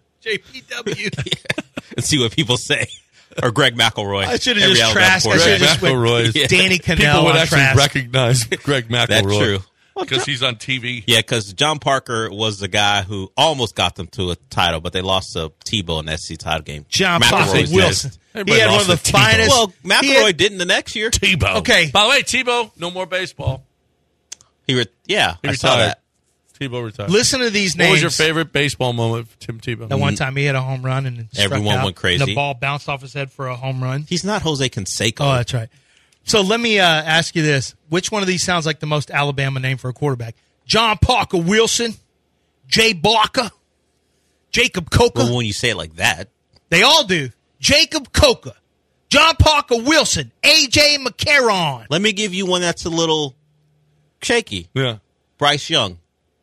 JPW. and see what people say. Or Greg McElroy. I should have Every just Alabama Trask. I quarterback. should have just went McElroy's. Yeah. Danny People Cannell would on actually Trask. recognize Greg McElroy. That's true. Because he's on TV. Yeah, because John Parker was the guy who almost got them to a title, but they lost to Tebow in the SEC title game. John McElroy Parker did. Wilson. He Everybody had one lost of the to Tebow. finest. Well, he McElroy had- didn't the next year. Tebow. Okay. By the way, Tebow, no more baseball. He He saw retired. that. Tebow retired. Listen to these What names. was your favorite baseball moment for Tim Tebow? That one time he had a home run and struck Everyone out, went crazy. And the ball bounced off his head for a home run. He's not Jose Canseco. Oh, that's right. So let me ask you this. Which one of these sounds like the most Alabama name for a quarterback? John Parker Wilson, Jay Barker, Jacob Coker. Well, when you say it like that, They all do. Jacob Coker, John Parker Wilson, A.J. McCarron. let me give you one that's a little shaky. Yeah. Bryce Young.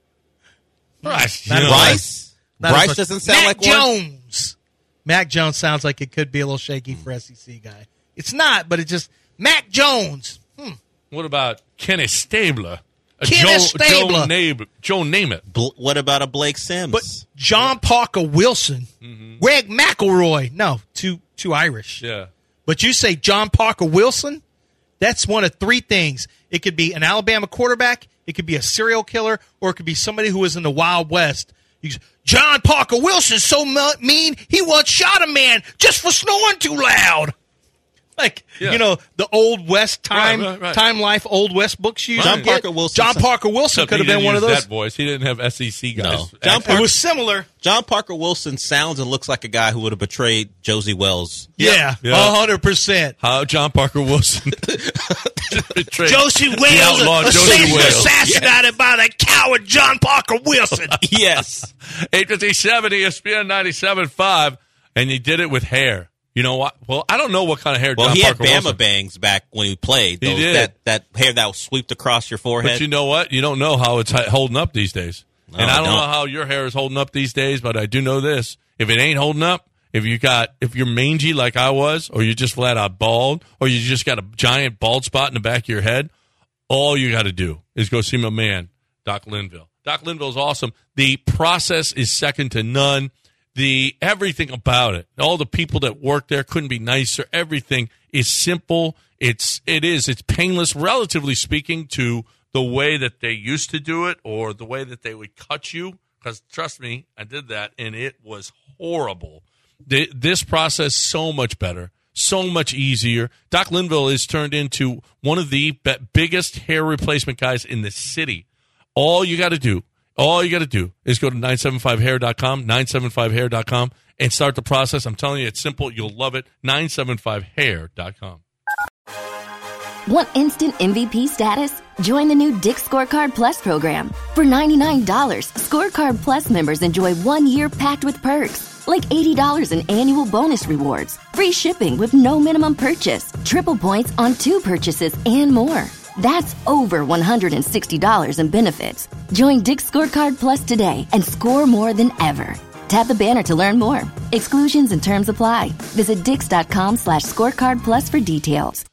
Bryce. Not Young. Bryce? Not Bryce as- doesn't sound Mac like one. Jones. Mac Jones sounds like it could be a little shaky for SEC guy. It's not, but it just Mac Jones. What about Kenny Stabler? Kenneth Stabler. Joe Namath. What about a Blake Sims? But John Parker Wilson, Greg McElroy. No, too Irish. Yeah. But you say John Parker Wilson, that's one of three things. It could be an Alabama quarterback, it could be a serial killer, or it could be somebody who was in the Wild West. You say, John Parker Wilson's so mean, he once shot a man just for snoring too loud. Like, Yeah. you know, the Old West Time Right. Time Life Old West books you John used to get. Parker Wilson- John Parker Wilson Except could have he been didn't one of use those. that voice. He didn't have SEC guys. No. John It was similar. John Parker Wilson sounds and looks like a guy who would have betrayed Josie Wells. Yeah, Yeah. 100%. How John Parker Wilson betrayed Josie the Wales, outlaw Josie Wales. assassinated by the coward John Parker Wilson. Yes. 857 ESPN 97.5, and he did it with hair. You know what? Well, I don't know what kind of hair Well, John he had Parker Bama Wilson. bangs back when he played. He did. That hair that was swept across your forehead. But you know what? You don't know how it's holding up these days. No, and I I don't don't. know how your hair is holding up these days, but I do know this. If it ain't holding up, if you're mangy like I was, or you're just flat out bald, or you just got a giant bald spot in the back of your head, all you got to do is go see my man, Doc Linville. Doc Linville is awesome. The process is second to none. Everything about it, all the people that work there couldn't be nicer. Everything is simple. It's painless, relatively speaking, to the way that they used to do it or the way that they would cut you. Because trust me, I did that, and it was horrible. This process so much better, so much easier. Doc Linville is turned into one of the biggest hair replacement guys in the city. All you got to do is go to 975hair.com, 975hair.com, and start the process. I'm telling you, it's simple. You'll love it. 975hair.com. Want instant MVP status? Join the new Dick's Scorecard Plus program. For $99, Scorecard Plus members enjoy 1 year packed with perks, like $80 in annual bonus rewards, free shipping with no minimum purchase, triple points on 2 purchases, and more. That's over $160 in benefits. Join Dick's Scorecard Plus today and score more than ever. Tap the banner to learn more. Exclusions and terms apply. Visit Dix.com/scorecard plus for details.